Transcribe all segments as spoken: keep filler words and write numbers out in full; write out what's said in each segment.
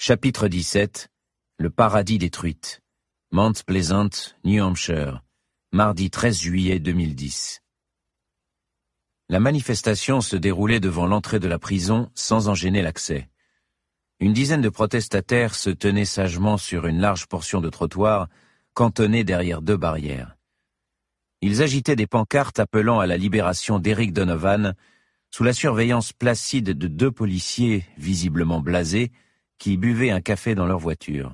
Chapitre dix-sept. Le paradis des truites. Mount Pleasant, New Hampshire. Mardi treize juillet deux mille dix. La manifestation se déroulait devant l'entrée de la prison sans en gêner l'accès. Une dizaine de protestataires se tenaient sagement sur une large portion de trottoir, cantonnés derrière deux barrières. Ils agitaient des pancartes appelant à la libération d'Eric Donovan, sous la surveillance placide de deux policiers, visiblement blasés, qui buvaient un café dans leur voiture.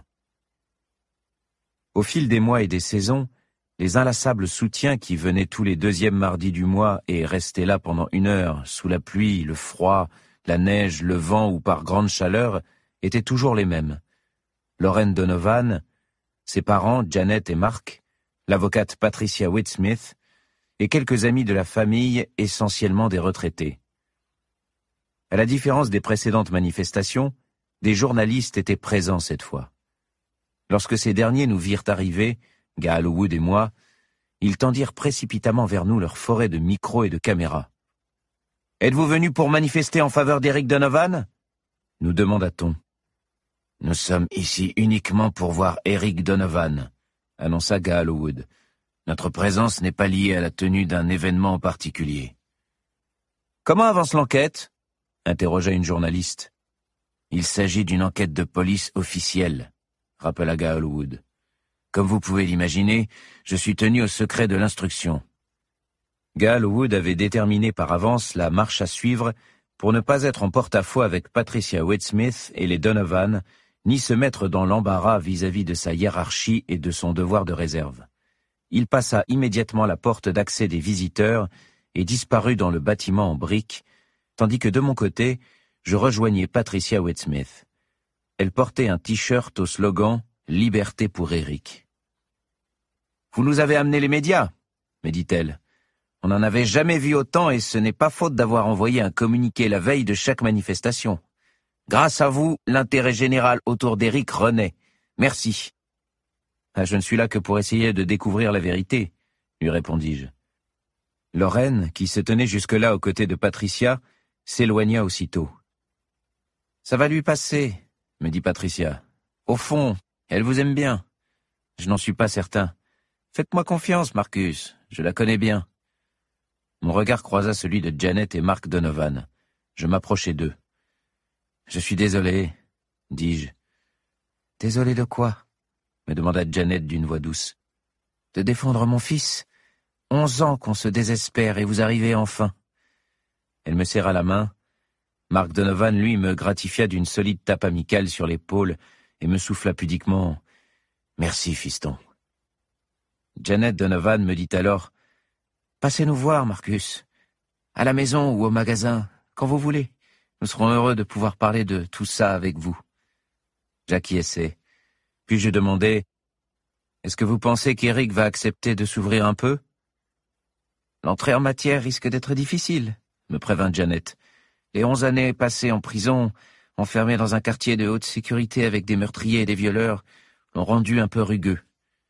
Au fil des mois et des saisons, les inlassables soutiens qui venaient tous les deuxièmes mardis du mois et restaient là pendant une heure, sous la pluie, le froid, la neige, le vent ou par grande chaleur, étaient toujours les mêmes. Lorraine Donovan, ses parents Janet et Mark, l'avocate Patricia Whitsmith et quelques amis de la famille, essentiellement des retraités. À la différence des précédentes manifestations, des journalistes étaient présents cette fois. Lorsque ces derniers nous virent arriver, Gaal Howwood et moi, ils tendirent précipitamment vers nous leur forêt de micros et de caméras. « Êtes-vous venus pour manifester en faveur d'Eric Donovan ?» nous demanda-t-on. « Nous sommes ici uniquement pour voir Eric Donovan », annonça Gaal Howwood. « Notre présence n'est pas liée à la tenue d'un événement en particulier. »« Comment avance l'enquête ?» interrogea une journaliste. « Il s'agit d'une enquête de police officielle », rappela Gaal Howwood. « Comme vous pouvez l'imaginer, je suis tenu au secret de l'instruction. » Gaal Howwood avait déterminé par avance la marche à suivre pour ne pas être en porte-à-faux avec Patricia Whitsmith et les Donovan, ni se mettre dans l'embarras vis-à-vis de sa hiérarchie et de son devoir de réserve. Il passa immédiatement la porte d'accès des visiteurs et disparut dans le bâtiment en briques, tandis que de mon côté, je rejoignais Patricia Whitsmith. Elle portait un t-shirt au slogan « Liberté pour Eric ». « Vous nous avez amené les médias » me dit-elle. « On n'en avait jamais vu autant et ce n'est pas faute d'avoir envoyé un communiqué la veille de chaque manifestation. Grâce à vous, l'intérêt général autour d'Eric renaît. Merci. »« Ah, je ne suis là que pour essayer de découvrir la vérité, » lui répondis-je. Lorraine, qui se tenait jusque-là aux côtés de Patricia, s'éloigna aussitôt. « Ça va lui passer, » me dit Patricia. « Au fond, elle vous aime bien. Je n'en suis pas certain. Faites-moi confiance, Marcus, je la connais bien. » Mon regard croisa celui de Janet et Mark Donovan. Je m'approchai d'eux. « Je suis désolé, » dis-je. « Désolé de quoi ?» me demanda Janet d'une voix douce. « De défendre mon fils. Onze ans qu'on se désespère et vous arrivez enfin. » Elle me serra la main. Mark Donovan, lui, me gratifia d'une solide tape amicale sur l'épaule et me souffla pudiquement « Merci, fiston. » Janet Donovan me dit alors « Passez nous voir, Marcus. À la maison ou au magasin, quand vous voulez. Nous serons heureux de pouvoir parler de tout ça avec vous. » J'acquiesçai. Puis je demandai « Est-ce que vous pensez qu'Eric va accepter de s'ouvrir un peu ?»« L'entrée en matière risque d'être difficile, » me prévint Janet. « Les onze années passées en prison, enfermé dans un quartier de haute sécurité avec des meurtriers et des violeurs, l'ont rendu un peu rugueux. »«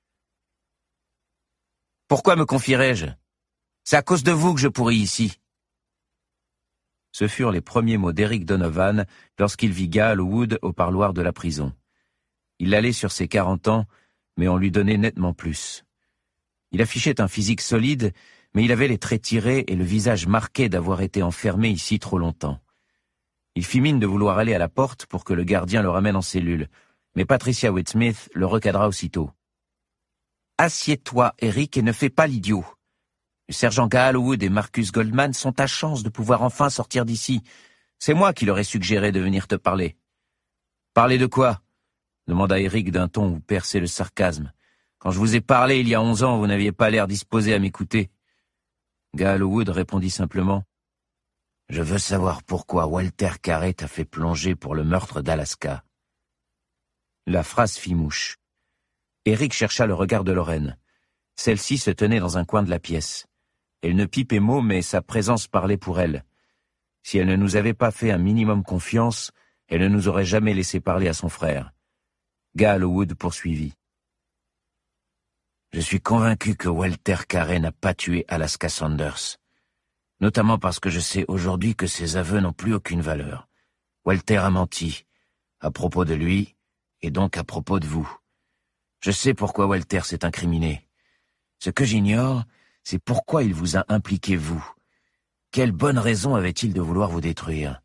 Pourquoi me confierais-je ? C'est à cause de vous que je pourris ici. » Ce furent les premiers mots d'Eric Donovan lorsqu'il vit Gaal Howwood au parloir de la prison. Il allait sur ses quarante ans, mais on lui donnait nettement plus. Il affichait un physique solide, mais il avait les traits tirés et le visage marqué d'avoir été enfermé ici trop longtemps. Il fit mine de vouloir aller à la porte pour que le gardien le ramène en cellule, mais Patricia Whitsmith le recadra aussitôt. « Assieds-toi, Eric, et ne fais pas l'idiot. Le sergent Gaal Howwood et Marcus Goldman sont ta chance de pouvoir enfin sortir d'ici. C'est moi qui leur ai suggéré de venir te parler. »« Parler de quoi ?» demanda Eric d'un ton où perçait le sarcasme. « Quand je vous ai parlé il y a onze ans, vous n'aviez pas l'air disposé à m'écouter. » Gaal Howwood répondit simplement « Je veux savoir pourquoi Walter Carré t'a fait plonger pour le meurtre d'Alaska. » La phrase fit mouche. Eric chercha le regard de Lorraine. Celle-ci se tenait dans un coin de la pièce. Elle ne pipait mot, mais sa présence parlait pour elle. Si elle ne nous avait pas fait un minimum confiance, elle ne nous aurait jamais laissé parler à son frère. Gaal Howwood poursuivit. « Je suis convaincu que Walter Carré n'a pas tué Alaska Sanders. Notamment parce que je sais aujourd'hui que ses aveux n'ont plus aucune valeur. Walter a menti. à propos de lui, et donc à propos de vous. Je sais pourquoi Walter s'est incriminé. Ce que j'ignore, c'est pourquoi il vous a impliqué vous. Quelle bonne raison avait-il de vouloir vous détruire?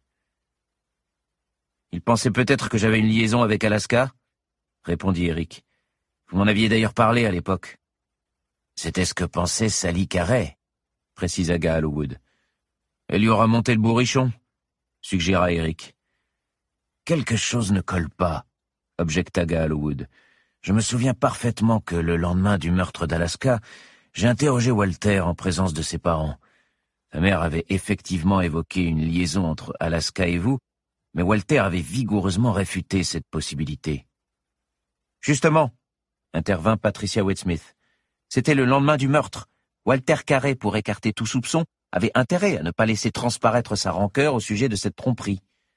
Il pensait peut-être que j'avais une liaison avec Alaska? Répondit Eric. Vous m'en aviez d'ailleurs parlé à l'époque. C'était ce que pensait Sally Carey, précisa Gaal Wood. Elle lui aura monté le bourrichon, suggéra Eric. Quelque chose ne colle pas, objecta Gaal Wood. Je me souviens parfaitement que le lendemain du meurtre d'Alaska, j'ai interrogé Walter en présence de ses parents. Sa mère avait effectivement évoqué une liaison entre Alaska et vous, mais Walter avait vigoureusement réfuté cette possibilité. Justement, intervint Patricia Waite-Smith. C'était le lendemain du meurtre. Walter Carey, pour écarter tout soupçon, avait intérêt à ne pas laisser transparaître sa rancœur au sujet de cette tromperie.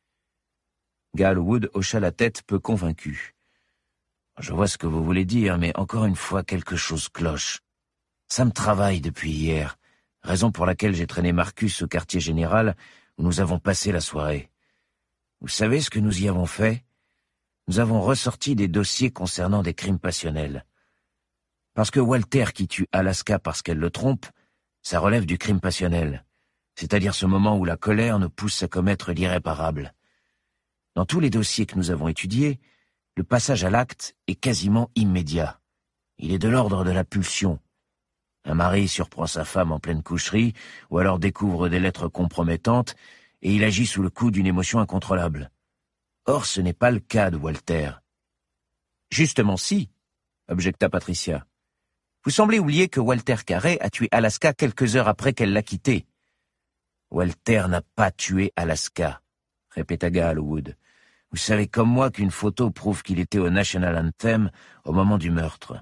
Gaal Wood hocha la tête peu convaincu. Je vois ce que vous voulez dire, mais encore une fois, quelque chose cloche. Ça me travaille depuis hier, raison pour laquelle j'ai traîné Marcus au quartier général, où nous avons passé la soirée. Vous savez ce que nous y avons fait? Nous avons ressorti des dossiers concernant des crimes passionnels. Parce que Walter qui tue Alaska parce qu'elle le trompe, ça relève du crime passionnel, c'est-à-dire ce moment où la colère nous pousse à commettre l'irréparable. Dans tous les dossiers que nous avons étudiés, le passage à l'acte est quasiment immédiat. Il est de l'ordre de la pulsion. Un mari surprend sa femme en pleine coucherie, ou alors découvre des lettres compromettantes, et il agit sous le coup d'une émotion incontrôlable. Or, ce n'est pas le cas de Walter. Justement si, objecta Patricia. Vous semblez oublier que Walter Carey a tué Alaska quelques heures après qu'elle l'a quitté. Walter n'a pas tué Alaska, répéta Gaal Wood. Vous savez comme moi qu'une photo prouve qu'il était au National Anthem au moment du meurtre.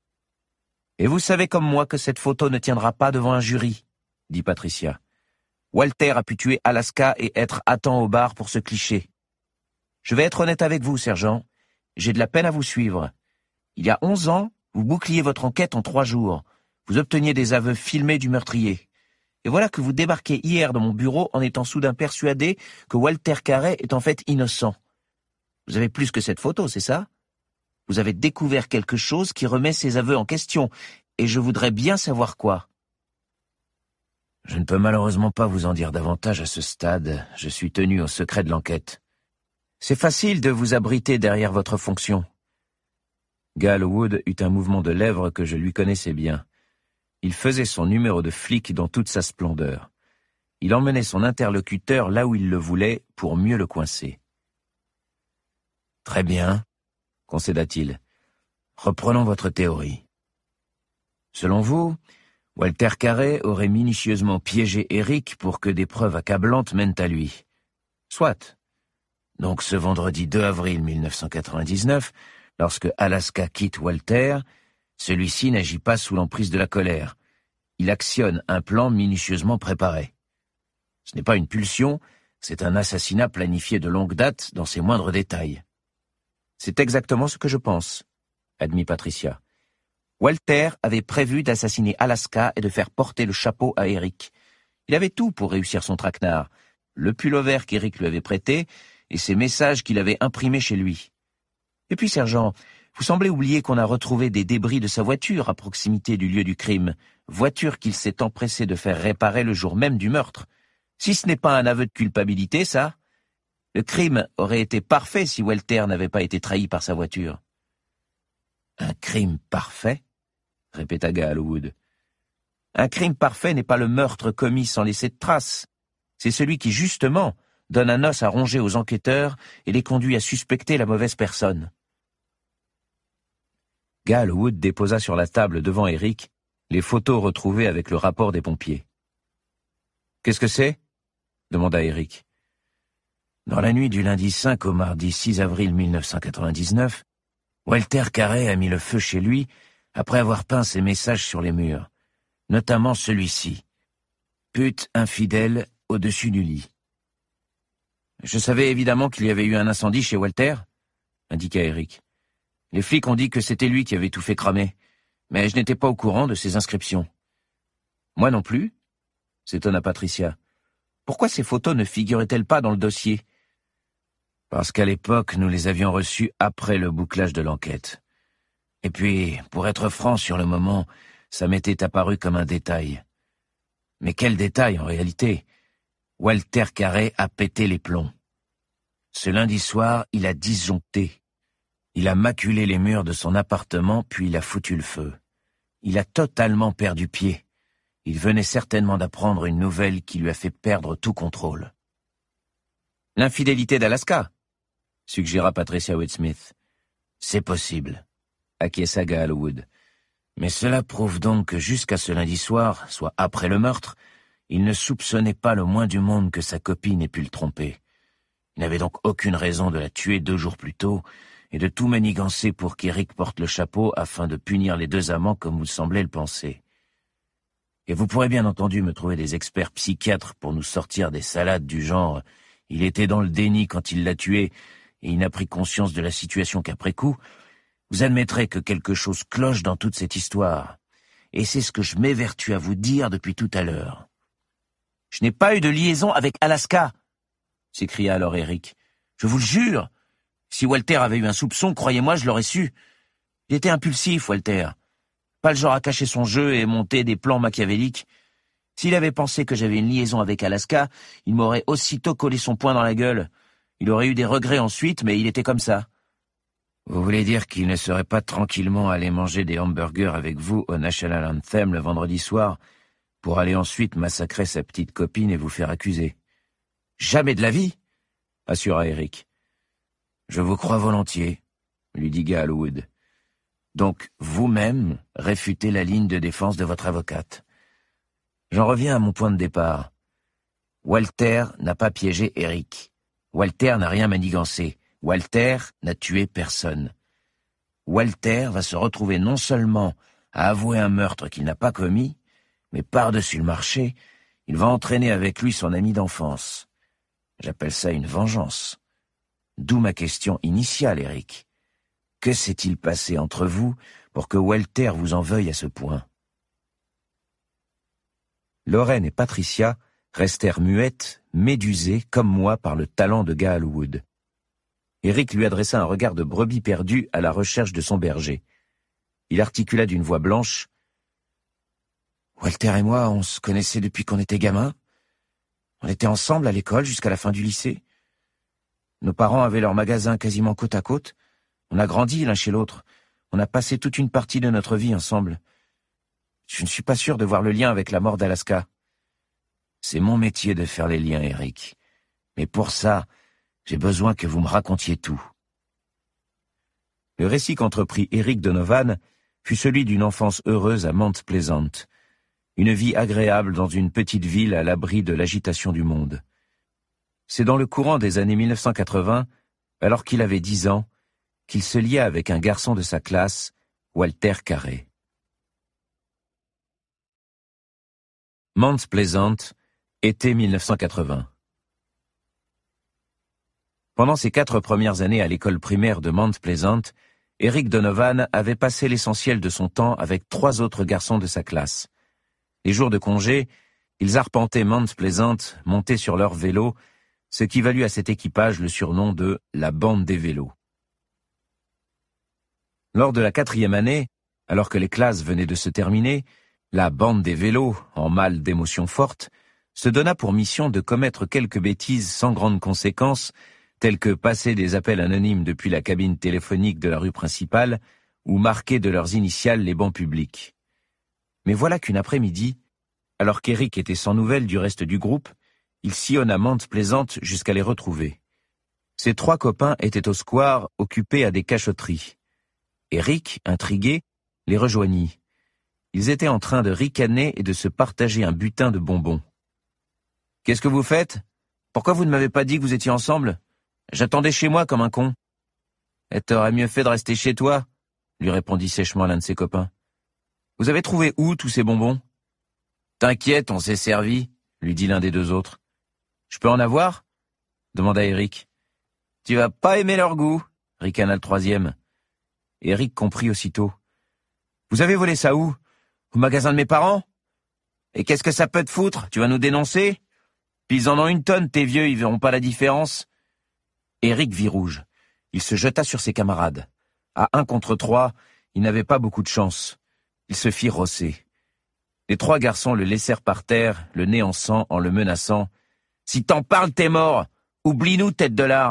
Et vous savez comme moi que cette photo ne tiendra pas devant un jury, dit Patricia. Walter a pu tuer Alaska et être à temps au bar pour ce cliché. Je vais être honnête avec vous, sergent. J'ai de la peine à vous suivre. Il y a onze ans, vous boucliez votre enquête en trois jours. Vous obteniez des aveux filmés du meurtrier. Et voilà que vous débarquez hier dans mon bureau en étant soudain persuadé que Walter Carey est en fait innocent. Vous avez plus que cette photo, c'est ça? Vous avez découvert quelque chose qui remet ces aveux en question, et je voudrais bien savoir quoi. Je ne peux malheureusement pas vous en dire davantage à ce stade. Je suis tenu au secret de l'enquête. C'est facile de vous abriter derrière votre fonction. Gaal Wood eut un mouvement de lèvres que je lui connaissais bien. Il faisait son numéro de flic dans toute sa splendeur. Il emmenait son interlocuteur là où il le voulait pour mieux le coincer. Très bien, concéda-t-il. Reprenons votre théorie. Selon vous, Walter Carey aurait minutieusement piégé Eric pour que des preuves accablantes mènent à lui. Soit. Donc ce vendredi deux avril mille neuf cent quatre-vingt-dix-neuf, lorsque Alaska quitte Walter, celui-ci n'agit pas sous l'emprise de la colère. Il actionne un plan minutieusement préparé. Ce n'est pas une pulsion, c'est un assassinat planifié de longue date dans ses moindres détails. C'est exactement ce que je pense, admit Patricia. Walter avait prévu d'assassiner Alaska et de faire porter le chapeau à Eric. Il avait tout pour réussir son traquenard, le pullover qu'Eric lui avait prêté et ses messages qu'il avait imprimés chez lui. Et puis, sergent, vous semblez oublier qu'on a retrouvé des débris de sa voiture à proximité du lieu du crime, voiture qu'il s'est empressé de faire réparer le jour même du meurtre. Si ce n'est pas un aveu de culpabilité, ça, le crime aurait été parfait si Walter n'avait pas été trahi par sa voiture. Un crime parfait? Répéta Gaal Wood. Un crime parfait n'est pas le meurtre commis sans laisser de traces. C'est celui qui, justement, donne un os à ronger aux enquêteurs et les conduit à suspecter la mauvaise personne. Gaal Wood déposa sur la table devant Eric les photos retrouvées avec le rapport des pompiers. « Qu'est-ce que c'est ?» demanda Eric. Dans la nuit du lundi cinq au mardi six avril mille neuf cent quatre-vingt-dix-neuf, Walter Carey a mis le feu chez lui après avoir peint ses messages sur les murs, notamment celui-ci. « Pute infidèle au-dessus du lit. » Je savais évidemment qu'il y avait eu un incendie chez Walter, indiqua Eric. Les flics ont dit que c'était lui qui avait tout fait cramer, mais je n'étais pas au courant de ces inscriptions. Moi non plus, s'étonna Patricia. Pourquoi ces photos ne figuraient-elles pas dans le dossier? Parce qu'à l'époque, nous les avions reçus après le bouclage de l'enquête. Et puis, pour être franc sur le moment, ça m'était apparu comme un détail. Mais quel détail en réalité? Walter Carré a pété les plombs. Ce lundi soir, il a disjoncté. Il a maculé les murs de son appartement, puis il a foutu le feu. Il a totalement perdu pied. Il venait certainement d'apprendre une nouvelle qui lui a fait perdre tout contrôle. L'infidélité d'Alaska, suggéra Patricia Whitsmith. C'est possible, acquiesça Gaal Wood. Mais cela prouve donc que jusqu'à ce lundi soir, soit après le meurtre, il ne soupçonnait pas le moins du monde que sa copine ait pu le tromper. Il n'avait donc aucune raison de la tuer deux jours plus tôt et de tout manigancer pour qu'Eric porte le chapeau afin de punir les deux amants comme vous semblez le penser. Et vous pourrez bien entendu me trouver des experts psychiatres pour nous sortir des salades du genre « il était dans le déni quand il l'a tué et il n'a pris conscience de la situation qu'après coup », vous admettrez que quelque chose cloche dans toute cette histoire. Et c'est ce que je m'évertue à vous dire depuis tout à l'heure. « Je n'ai pas eu de liaison avec Alaska !» s'écria alors Eric. « Je vous le jure. Si Walter avait eu un soupçon, croyez-moi, je l'aurais su. Il était impulsif, Walter. Pas le genre à cacher son jeu et monter des plans machiavéliques. S'il avait pensé que j'avais une liaison avec Alaska, il m'aurait aussitôt collé son poing dans la gueule. Il aurait eu des regrets ensuite, mais il était comme ça. » Vous voulez dire qu'il ne serait pas tranquillement allé manger des hamburgers avec vous au National Anthem le vendredi soir pour aller ensuite massacrer sa petite copine et vous faire accuser? Jamais de la vie, assura Eric. Je vous crois volontiers, lui dit Gaal Wood. Donc, vous-même réfutez la ligne de défense de votre avocate. J'en reviens à mon point de départ. Walter n'a pas piégé Eric. Walter n'a rien manigancé. Walter n'a tué personne. Walter va se retrouver non seulement à avouer un meurtre qu'il n'a pas commis, mais par-dessus le marché, il va entraîner avec lui son ami d'enfance. J'appelle ça une vengeance. D'où ma question initiale, Eric. Que s'est-il passé entre vous pour que Walter vous en veuille à ce point? Lorraine et Patricia restèrent muettes, médusées comme moi par le talent de Gaal Wood. Eric lui adressa un regard de brebis perdue à la recherche de son berger. Il articula d'une voix blanche. « Walter et moi, on se connaissait depuis qu'on était gamins. On était ensemble à l'école jusqu'à la fin du lycée. Nos parents avaient leur magasin quasiment côte à côte. On a grandi l'un chez l'autre. On a passé toute une partie de notre vie ensemble. Je ne suis pas sûr de voir le lien avec la mort d'Alaska. C'est mon métier de faire les liens, Eric. Mais pour ça, j'ai besoin que vous me racontiez tout. » Le récit qu'entreprit Eric Donovan fut celui d'une enfance heureuse à Mount Pleasant, une vie agréable dans une petite ville à l'abri de l'agitation du monde. C'est dans le courant des années mille neuf cent quatre-vingts, alors qu'il avait dix ans, qu'il se lia avec un garçon de sa classe, Walter Carré. Mount Pleasant, été mille neuf cent quatre-vingts. Pendant ses quatre premières années à l'école primaire de Mount Pleasant, Eric Donovan avait passé l'essentiel de son temps avec trois autres garçons de sa classe. Les jours de congé, ils arpentaient Mount Pleasant, montés sur leur vélo, ce qui valut à cet équipage le surnom de « la bande des vélos ». Lors de la quatrième année, alors que les classes venaient de se terminer, la bande des vélos, en mal d'émotions fortes, se donna pour mission de commettre quelques bêtises sans grandes conséquences, tels que passer des appels anonymes depuis la cabine téléphonique de la rue principale ou marquer de leurs initiales les bancs publics. Mais voilà qu'une après-midi, alors qu'Eric était sans nouvelles du reste du groupe, il sillonna Mount Pleasant jusqu'à les retrouver. Ses trois copains étaient au square, occupés à des cachotteries. Eric, intrigué, les rejoignit. Ils étaient en train de ricaner et de se partager un butin de bonbons. « Qu'est-ce que vous faites? Pourquoi vous ne m'avez pas dit que vous étiez ensemble? J'attendais chez moi comme un con. »« Et t'aurais mieux fait de rester chez toi, » lui répondit sèchement l'un de ses copains. « Vous avez trouvé où tous ces bonbons? »« T'inquiète, on s'est servi, » lui dit l'un des deux autres. « Je peux en avoir ?» demanda Eric. « Tu vas pas aimer leur goût, » ricana le troisième. Eric comprit aussitôt. « Vous avez volé ça où? Au magasin de mes parents? Et qu'est-ce que ça peut te foutre? Tu vas nous dénoncer? Puis ils en ont une tonne, tes vieux, ils verront pas la différence. » Eric vit rouge. Il se jeta sur ses camarades. À un contre trois, il n'avait pas beaucoup de chance. Il se fit rosser. Les trois garçons le laissèrent par terre, le nez en sang, en le menaçant. « Si t'en parles, t'es mort! Oublie-nous, tête de lard !»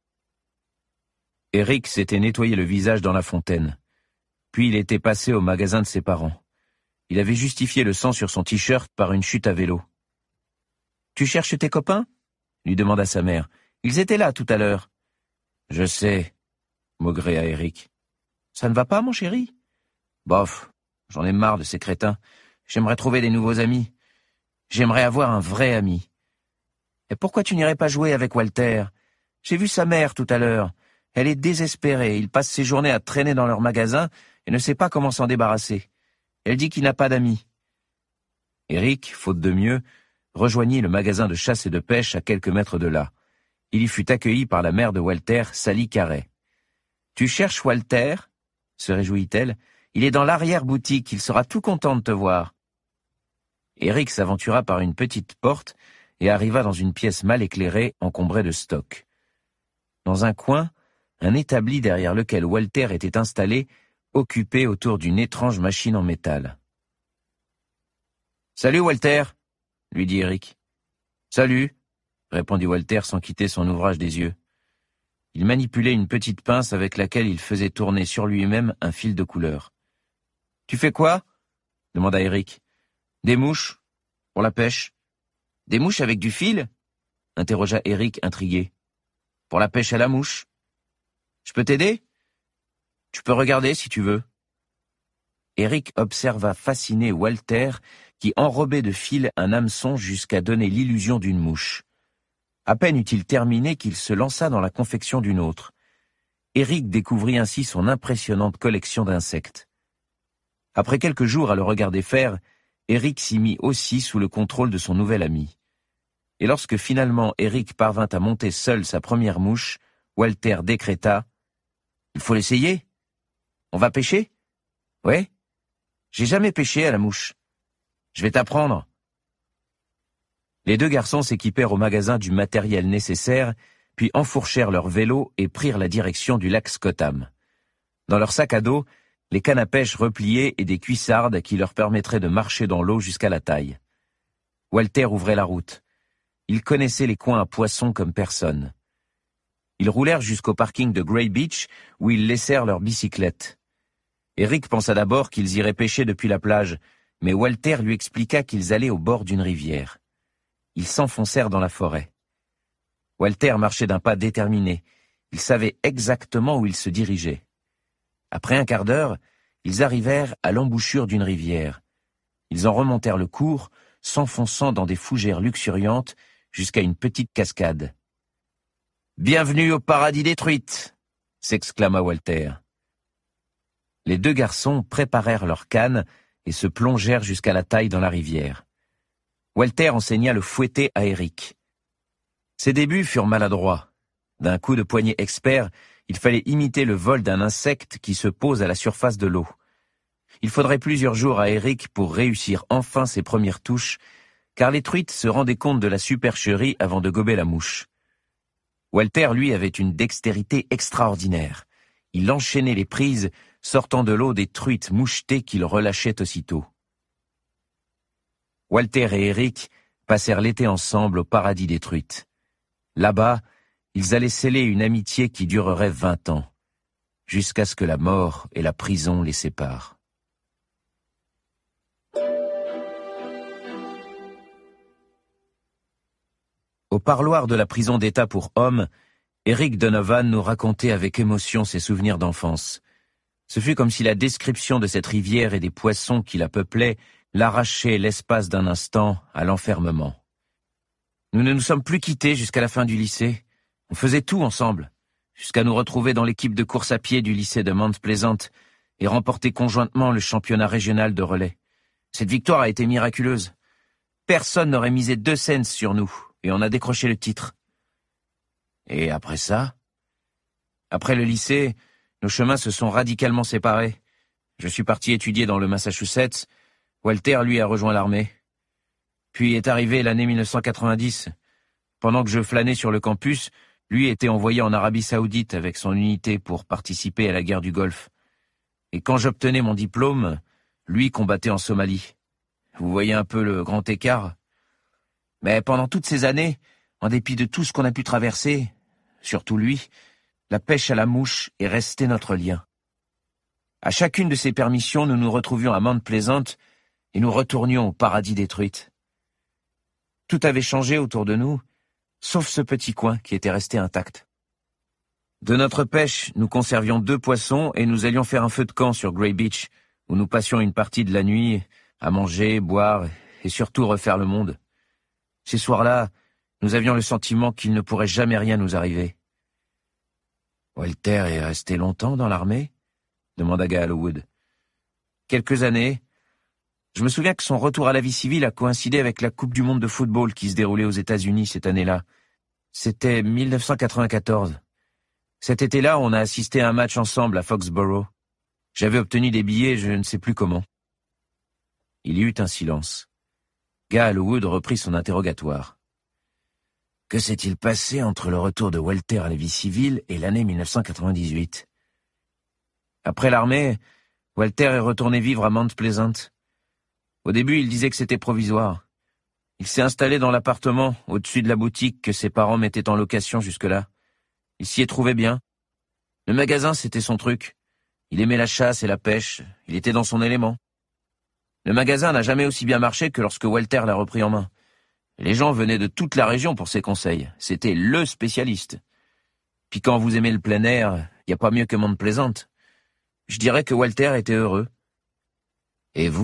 Eric s'était nettoyé le visage dans la fontaine. Puis il était passé au magasin de ses parents. Il avait justifié le sang sur son t-shirt par une chute à vélo. « Tu cherches tes copains ?» lui demanda sa mère. « Ils étaient là tout à l'heure. »« Je sais, » maugréa Eric. « Ça ne va pas, mon chéri ?»« Bof, j'en ai marre de ces crétins. J'aimerais trouver des nouveaux amis. J'aimerais avoir un vrai ami. »« Et pourquoi tu n'irais pas jouer avec Walter ? J'ai vu sa mère tout à l'heure. Elle est désespérée. Il passe ses journées à traîner dans leur magasin et ne sait pas comment s'en débarrasser. Elle dit qu'il n'a pas d'amis. » Eric, faute de mieux, rejoignit le magasin de chasse et de pêche à quelques mètres de là. Il y fut accueilli par la mère de Walter, Sally Carey. « Tu cherches Walter ?» se réjouit-elle. « Il est dans l'arrière-boutique, il sera tout content de te voir. » Eric s'aventura par une petite porte et arriva dans une pièce mal éclairée, encombrée de stocks. Dans un coin, un établi derrière lequel Walter était installé, occupé autour d'une étrange machine en métal. « Salut Walter !» lui dit Eric. « Salut !» répondit Walter sans quitter son ouvrage des yeux. Il manipulait une petite pince avec laquelle il faisait tourner sur lui-même un fil de couleur. « Tu fais quoi ?» demanda Eric. « Des mouches, pour la pêche. »« Des mouches avec du fil ?» interrogea Eric intrigué. « Pour la pêche à la mouche. Je peux t'aider ? Tu peux regarder si tu veux. » Eric observa fasciné Walter qui enrobait de fil un hameçon jusqu'à donner l'illusion d'une mouche. À peine eut-il terminé qu'il se lança dans la confection d'une autre. Eric découvrit ainsi son impressionnante collection d'insectes. Après quelques jours à le regarder faire, Eric s'y mit aussi sous le contrôle de son nouvel ami. Et lorsque finalement Eric parvint à monter seul sa première mouche, Walter décréta « Il faut l'essayer. On va pêcher ? Ouais. J'ai jamais pêché à la mouche. Je vais t'apprendre. » Les deux garçons s'équipèrent au magasin du matériel nécessaire, puis enfourchèrent leurs vélos et prirent la direction du lac Scottham. Dans leur sac à dos, les cannes à pêche repliées et des cuissardes qui leur permettraient de marcher dans l'eau jusqu'à la taille. Walter ouvrait la route. Il connaissait les coins à poissons comme personne. Ils roulèrent jusqu'au parking de Grey Beach où ils laissèrent leurs bicyclettes. Eric pensa d'abord qu'ils iraient pêcher depuis la plage, mais Walter lui expliqua qu'ils allaient au bord d'une rivière. Ils s'enfoncèrent dans la forêt. Walter marchait d'un pas déterminé. Il savait exactement où il se dirigeait. Après un quart d'heure, ils arrivèrent à l'embouchure d'une rivière. Ils en remontèrent le cours, s'enfonçant dans des fougères luxuriantes jusqu'à une petite cascade. « Bienvenue au paradis des truites !» s'exclama Walter. Les deux garçons préparèrent leurs cannes et se plongèrent jusqu'à la taille dans la rivière. Walter enseigna le fouetté à Eric. Ses débuts furent maladroits. D'un coup de poignet expert, il fallait imiter le vol d'un insecte qui se pose à la surface de l'eau. Il faudrait plusieurs jours à Eric pour réussir enfin ses premières touches, car les truites se rendaient compte de la supercherie avant de gober la mouche. Walter, lui, avait une dextérité extraordinaire. Il enchaînait les prises, sortant de l'eau des truites mouchetées qu'il relâchait aussitôt. Walter et Eric passèrent l'été ensemble au paradis des truites. Là-bas, ils allaient sceller une amitié qui durerait vingt ans, jusqu'à ce que la mort et la prison les séparent. Au parloir de la prison d'État pour hommes, Eric Donovan nous racontait avec émotion ses souvenirs d'enfance. Ce fut comme si la description de cette rivière et des poissons qui la peuplaient l'arrachait l'espace d'un instant à l'enfermement. Nous ne nous sommes plus quittés jusqu'à la fin du lycée. On faisait tout ensemble, jusqu'à nous retrouver dans l'équipe de course à pied du lycée de Mount Pleasant et remporter conjointement le championnat régional de relais. Cette victoire a été miraculeuse. Personne n'aurait misé deux cents sur nous, et on a décroché le titre. Et après ça? Après le lycée, nos chemins se sont radicalement séparés. Je suis parti étudier dans le Massachusetts. Walter, lui, a rejoint l'armée. Puis est arrivée l'année mille neuf cent quatre-vingt-dix. Pendant que je flânais sur le campus, Lui était envoyé en Arabie Saoudite avec son unité pour participer à la guerre du Golfe. Et quand j'obtenais mon diplôme, lui combattait en Somalie. Vous voyez un peu le grand écart? Mais pendant toutes ces années, en dépit de tout ce qu'on a pu traverser, surtout lui, la pêche à la mouche est restée notre lien. À chacune de ces permissions, nous nous retrouvions à Mount Pleasant et nous retournions au paradis des truites. Tout avait changé autour de nous, sauf ce petit coin qui était resté intact. De notre pêche, nous conservions deux poissons et nous allions faire un feu de camp sur Grey Beach, où nous passions une partie de la nuit à manger, boire et surtout refaire le monde. Ces soirs-là, nous avions le sentiment qu'il ne pourrait jamais rien nous arriver. « Walter est resté longtemps dans l'armée ?» demanda Gaal Howard. « Quelques années. Je me souviens que son retour à la vie civile a coïncidé avec la Coupe du monde de football qui se déroulait aux États-Unis cette année-là. C'était mille neuf cent quatre-vingt-quatorze. Cet été-là, on a assisté à un match ensemble à Foxborough. J'avais obtenu des billets, je ne sais plus comment. » Il y eut un silence. Gaal Howard reprit son interrogatoire. « Que s'est-il passé entre le retour de Walter à la vie civile et l'année mille neuf cent quatre-vingt-dix-huit ? Après l'armée, Walter est retourné vivre à Mount Pleasant. Au début, il disait que c'était provisoire. Il s'est installé dans l'appartement, au-dessus de la boutique que ses parents mettaient en location jusque-là. Il s'y est trouvé bien. Le magasin, c'était son truc. Il aimait la chasse et la pêche, il était dans son élément. Le magasin n'a jamais aussi bien marché que lorsque Walter l'a repris en main. Les gens venaient de toute la région pour ses conseils. C'était le spécialiste. Puis quand vous aimez le plein air, il n'y a pas mieux que Mount Pleasant. Je dirais que Walter était heureux. Et vous ?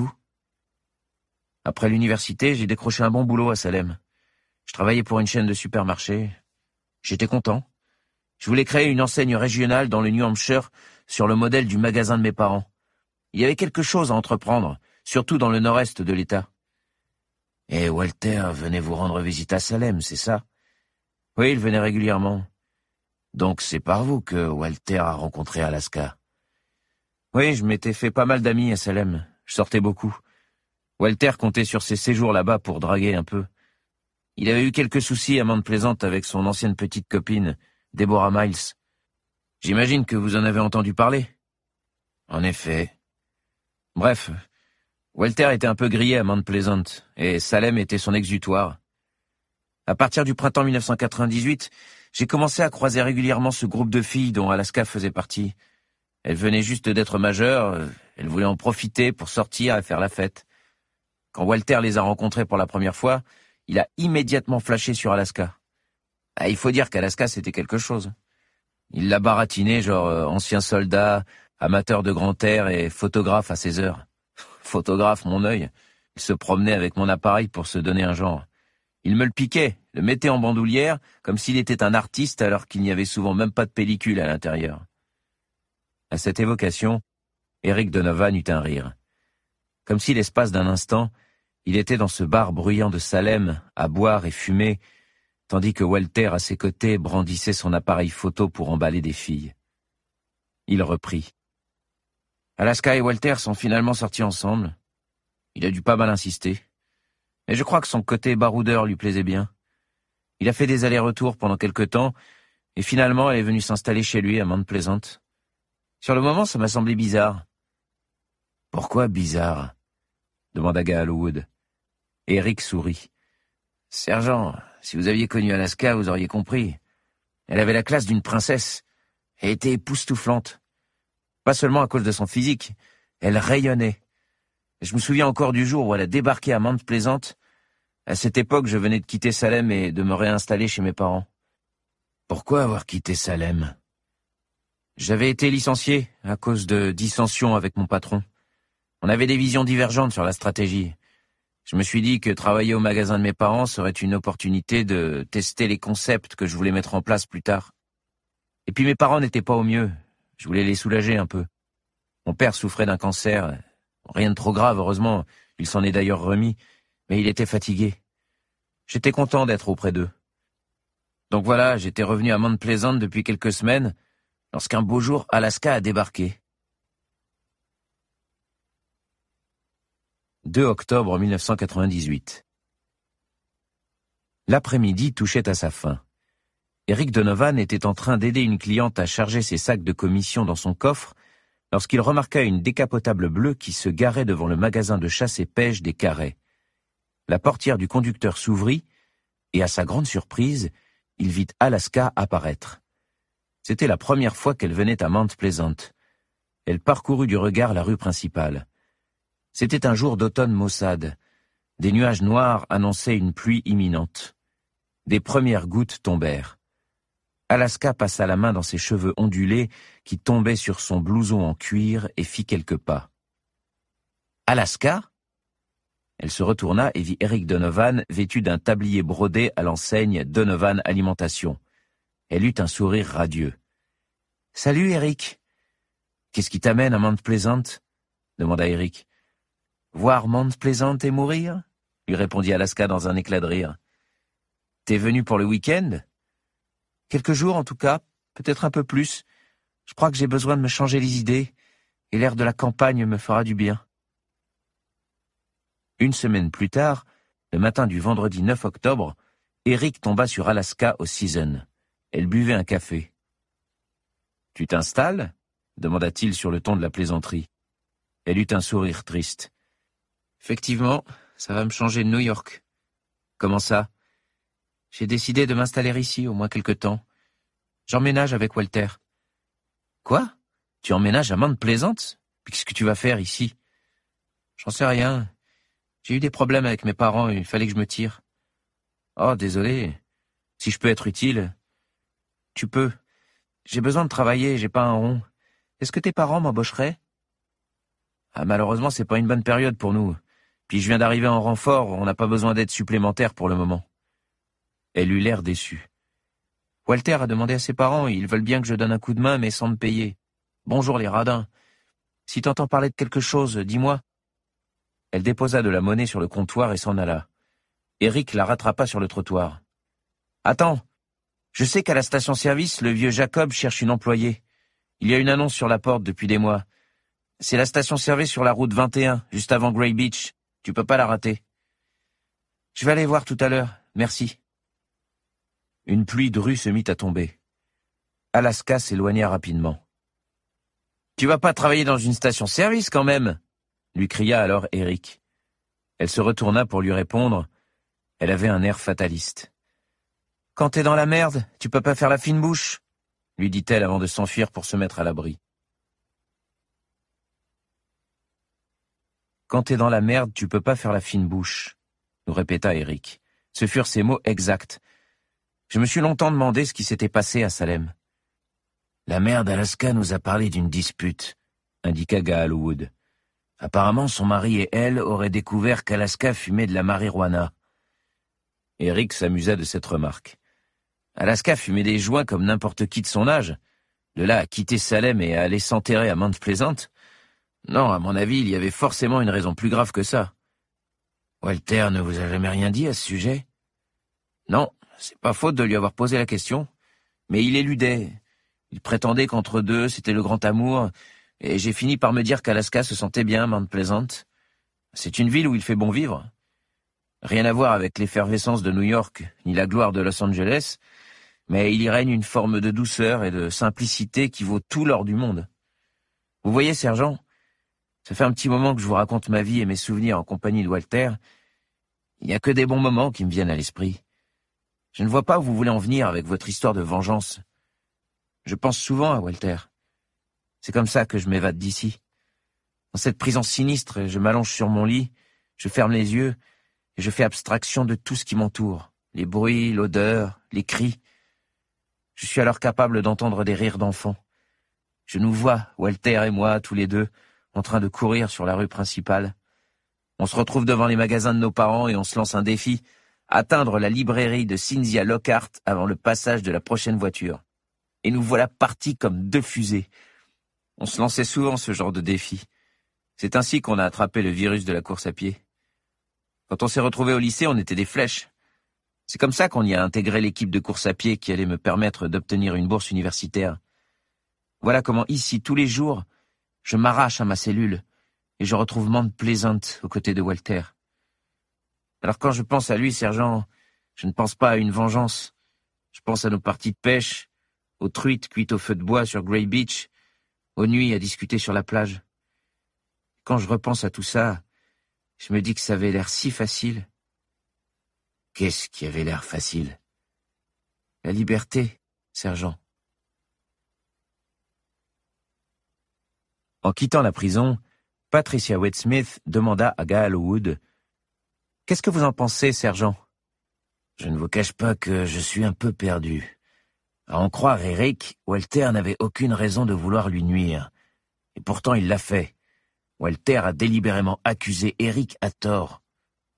Après l'université, j'ai décroché un bon boulot à Salem. Je travaillais pour une chaîne de supermarchés. J'étais content. Je voulais créer une enseigne régionale dans le New Hampshire sur le modèle du magasin de mes parents. Il y avait quelque chose à entreprendre, surtout dans le nord-est de l'État. Et Walter venait vous rendre visite à Salem, c'est ça? Oui, il venait régulièrement. Donc c'est par vous que Walter a rencontré Alaska. Oui, je m'étais fait pas mal d'amis à Salem. Je sortais beaucoup. Walter comptait sur ses séjours là-bas pour draguer un peu. Il avait eu quelques soucis à Mount Pleasant avec son ancienne petite copine, Deborah Miles. J'imagine que vous en avez entendu parler. En effet. Bref, Walter était un peu grillé à Mount Pleasant, et Salem était son exutoire. À partir du printemps mille neuf cent quatre-vingt-dix-huit, j'ai commencé à croiser régulièrement ce groupe de filles dont Alaska faisait partie. Elles venaient juste d'être majeures, elles voulaient en profiter pour sortir et faire la fête. Quand Walter les a rencontrées pour la première fois, il a immédiatement flashé sur Alaska. Ah, il faut dire qu'Alaska, c'était quelque chose. Il l'a baratiné, genre euh, ancien soldat, amateur de grand air et photographe à ses heures. Photographe, mon œil. Il se promenait avec mon appareil pour se donner un genre. Il me le piquait, le mettait en bandoulière, comme s'il était un artiste alors qu'il n'y avait souvent même pas de pellicule à l'intérieur. À cette évocation, Eric Donovan eut un rire. Comme si l'espace d'un instant, il était dans ce bar bruyant de Salem, à boire et fumer, tandis que Walter, à ses côtés, brandissait son appareil photo pour emballer des filles. Il reprit. Alaska et Walter sont finalement sortis ensemble. Il a dû pas mal insister. Mais je crois que son côté baroudeur lui plaisait bien. Il a fait des allers-retours pendant quelque temps, et finalement elle est venue s'installer chez lui à Mount Pleasant. Sur le moment, ça m'a semblé bizarre. « Pourquoi bizarre ?» demanda Gaal Howard. Eric sourit. « Sergent, si vous aviez connu Alaska, vous auriez compris. Elle avait la classe d'une princesse et était époustouflante. Pas seulement à cause de son physique, elle rayonnait. Je me souviens encore du jour où elle a débarqué à Mount Pleasant. À cette époque, je venais de quitter Salem et de me réinstaller chez mes parents. »« Pourquoi avoir quitté Salem ?» ?»« J'avais été licencié à cause de dissensions avec mon patron. On avait des visions divergentes sur la stratégie. Je me suis dit que travailler au magasin de mes parents serait une opportunité de tester les concepts que je voulais mettre en place plus tard. Et puis mes parents n'étaient pas au mieux. Je voulais les soulager un peu. Mon père souffrait d'un cancer. Rien de trop grave, heureusement. Il s'en est d'ailleurs remis. Mais il était fatigué. J'étais content d'être auprès d'eux. Donc voilà, j'étais revenu à Mount Pleasant depuis quelques semaines, lorsqu'un beau jour, Alaska a débarqué. deux octobre mille neuf cent quatre-vingt-dix-huit. L'après-midi touchait à sa fin. Eric Donovan était en train d'aider une cliente à charger ses sacs de commission dans son coffre lorsqu'il remarqua une décapotable bleue qui se garait devant le magasin de chasse et pêche des Carrés. La portière du conducteur s'ouvrit et, à sa grande surprise, il vit Alaska apparaître. C'était la première fois qu'elle venait à Mount Pleasant. Elle parcourut du regard la rue principale. C'était un jour d'automne maussade. Des nuages noirs annonçaient une pluie imminente. Des premières gouttes tombèrent. Alaska passa la main dans ses cheveux ondulés qui tombaient sur son blouson en cuir et fit quelques pas. « Alaska ?» Elle se retourna et vit Eric Donovan vêtu d'un tablier brodé à l'enseigne Donovan Alimentation. Elle eut un sourire radieux. « Salut, Eric. Qu'est-ce qui t'amène à Mount Pleasant ?» demanda Eric. « Voir Mount Pleasant et mourir ?» lui répondit Alaska dans un éclat de rire. « T'es venu pour le week-end ?»« Quelques jours en tout cas, peut-être un peu plus. Je crois que j'ai besoin de me changer les idées, et l'air de la campagne me fera du bien. » Une semaine plus tard, le matin du vendredi neuf octobre, Eric tomba sur Alaska au Season. Elle buvait un café. « Tu t'installes ?» demanda-t-il sur le ton de la plaisanterie. Elle eut un sourire triste. « Effectivement, ça va me changer de New York. »« Comment ça ?»« J'ai décidé de m'installer ici au moins quelque temps. J'emménage avec Walter. »« Quoi ? Tu emménages à Mount Pleasant ? Puis qu'est-ce que tu vas faire ici ?»« J'en sais rien. J'ai eu des problèmes avec mes parents et il fallait que je me tire. »« Oh, désolé. Si je peux être utile. »« Tu peux. J'ai besoin de travailler, j'ai pas un rond. Est-ce que tes parents m'embaucheraient ? » ?»« Ah, malheureusement, c'est pas une bonne période pour nous. Puis je viens d'arriver en renfort, on n'a pas besoin d'aide supplémentaire pour le moment. » Elle eut l'air déçue. « Walter a demandé à ses parents, ils veulent bien que je donne un coup de main, mais sans me payer. Bonjour les radins. Si t'entends parler de quelque chose, dis-moi. » Elle déposa de la monnaie sur le comptoir et s'en alla. Eric la rattrapa sur le trottoir. « Attends, je sais qu'à la station-service, le vieux Jacob cherche une employée. Il y a une annonce sur la porte depuis des mois. C'est la station-service sur la route vingt et un, juste avant Grey Beach. Tu peux pas la rater. Je vais aller voir tout à l'heure, merci. » Une pluie de rue se mit à tomber. Alaska s'éloigna rapidement. « Tu vas pas travailler dans une station-service quand même ?» lui cria alors Eric. Elle se retourna pour lui répondre. Elle avait un air fataliste. « Quand t'es dans la merde, tu peux pas faire la fine bouche ?» lui dit-elle avant de s'enfuir pour se mettre à l'abri. « Quand t'es dans la merde, tu peux pas faire la fine bouche », nous répéta Eric. Ce furent ses mots exacts. Je me suis longtemps demandé ce qui s'était passé à Salem. « La mère d'Alaska nous a parlé d'une dispute », indiqua Gaal Wood. Apparemment, son mari et elle auraient découvert qu'Alaska fumait de la marijuana. Eric s'amusa de cette remarque. Alaska fumait des joints comme n'importe qui de son âge. De là à quitter Salem et à aller s'enterrer à Mount Pleasant. Non, à mon avis, il y avait forcément une raison plus grave que ça. Walter ne vous a jamais rien dit à ce sujet ? Non, c'est pas faute de lui avoir posé la question. Mais il éludait. Il prétendait qu'entre deux, c'était le grand amour... Et j'ai fini par me dire qu'Alaska se sentait bien, Mount Pleasant. C'est une ville où il fait bon vivre. Rien à voir avec l'effervescence de New York, ni la gloire de Los Angeles, mais il y règne une forme de douceur et de simplicité qui vaut tout l'or du monde. Vous voyez, sergent, ça fait un petit moment que je vous raconte ma vie et mes souvenirs en compagnie de Walter. Il n'y a que des bons moments qui me viennent à l'esprit. Je ne vois pas où vous voulez en venir avec votre histoire de vengeance. Je pense souvent à Walter. C'est comme ça que je m'évade d'ici. Dans cette prison sinistre, je m'allonge sur mon lit, je ferme les yeux, et je fais abstraction de tout ce qui m'entoure. Les bruits, l'odeur, les cris. Je suis alors capable d'entendre des rires d'enfants. Je nous vois, Walter et moi, tous les deux, en train de courir sur la rue principale. On se retrouve devant les magasins de nos parents et on se lance un défi, atteindre la librairie de Cynthia Lockhart avant le passage de la prochaine voiture. Et nous voilà partis comme deux fusées. On se lançait souvent ce genre de défi. C'est ainsi qu'on a attrapé le virus de la course à pied. Quand on s'est retrouvés au lycée, on était des flèches. C'est comme ça qu'on y a intégré l'équipe de course à pied qui allait me permettre d'obtenir une bourse universitaire. Voilà comment ici, tous les jours, je m'arrache à ma cellule et je retrouve Mount Pleasant aux côtés de Walter. Alors quand je pense à lui, sergent, je ne pense pas à une vengeance. Je pense à nos parties de pêche, aux truites cuites au feu de bois sur Grey Beach, aux nuits à discuter sur la plage. Quand je repense à tout ça, je me dis que ça avait l'air si facile. Qu'est-ce qui avait l'air facile? La liberté, sergent. En quittant la prison, Patricia Waite-Smith demanda à Gaal Wood « Qu'est-ce que vous en pensez, sergent ?»« Je ne vous cache pas que je suis un peu perdu. À en croire Eric, Walter n'avait aucune raison de vouloir lui nuire. Et pourtant il l'a fait. Walter a délibérément accusé Eric à tort. Pourquoi ?»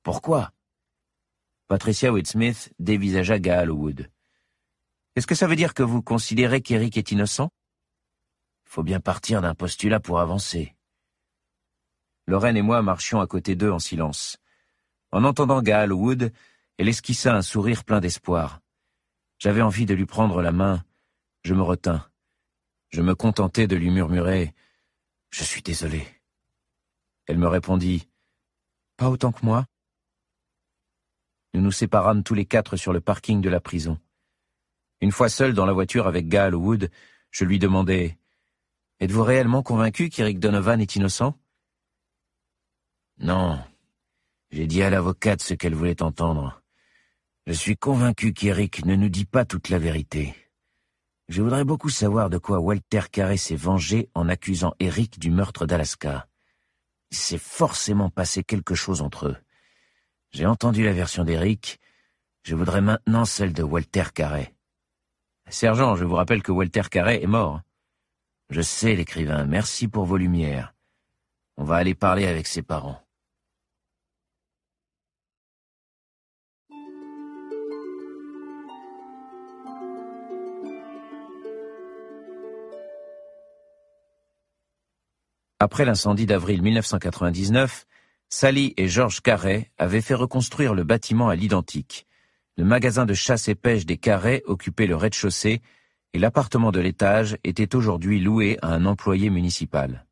Patricia Waite-Smith dévisagea Gaal Wood. « Est-ce que ça veut dire que vous considérez qu'Eric est innocent ? Il faut bien partir d'un postulat pour avancer. » Lorraine et moi marchions à côté d'eux en silence. En entendant Gaal Wood, elle esquissa un sourire plein d'espoir. J'avais envie de lui prendre la main. Je me retins. Je me contentai de lui murmurer « Je suis désolé ». Elle me répondit « Pas autant que moi ». Nous nous séparâmes tous les quatre sur le parking de la prison. Une fois seul dans la voiture avec Gaal Wood, je lui demandai « Êtes-vous réellement convaincu qu'Eric Donovan est innocent ?» Non, j'ai dit à l'avocate ce qu'elle voulait entendre. Je suis convaincu qu'Eric ne nous dit pas toute la vérité. Je voudrais beaucoup savoir de quoi Walter Carré s'est vengé en accusant Eric du meurtre d'Alaska. Il s'est forcément passé quelque chose entre eux. J'ai entendu la version d'Eric, je voudrais maintenant celle de Walter Carré. Sergent, je vous rappelle que Walter Carré est mort. Je sais, l'écrivain, merci pour vos lumières. On va aller parler avec ses parents. Après l'incendie d'avril mille neuf cent quatre-vingt-dix-neuf, Sally et George Carré avaient fait reconstruire le bâtiment à l'identique. Le magasin de chasse et pêche des Carré occupait le rez-de-chaussée et l'appartement de l'étage était aujourd'hui loué à un employé municipal.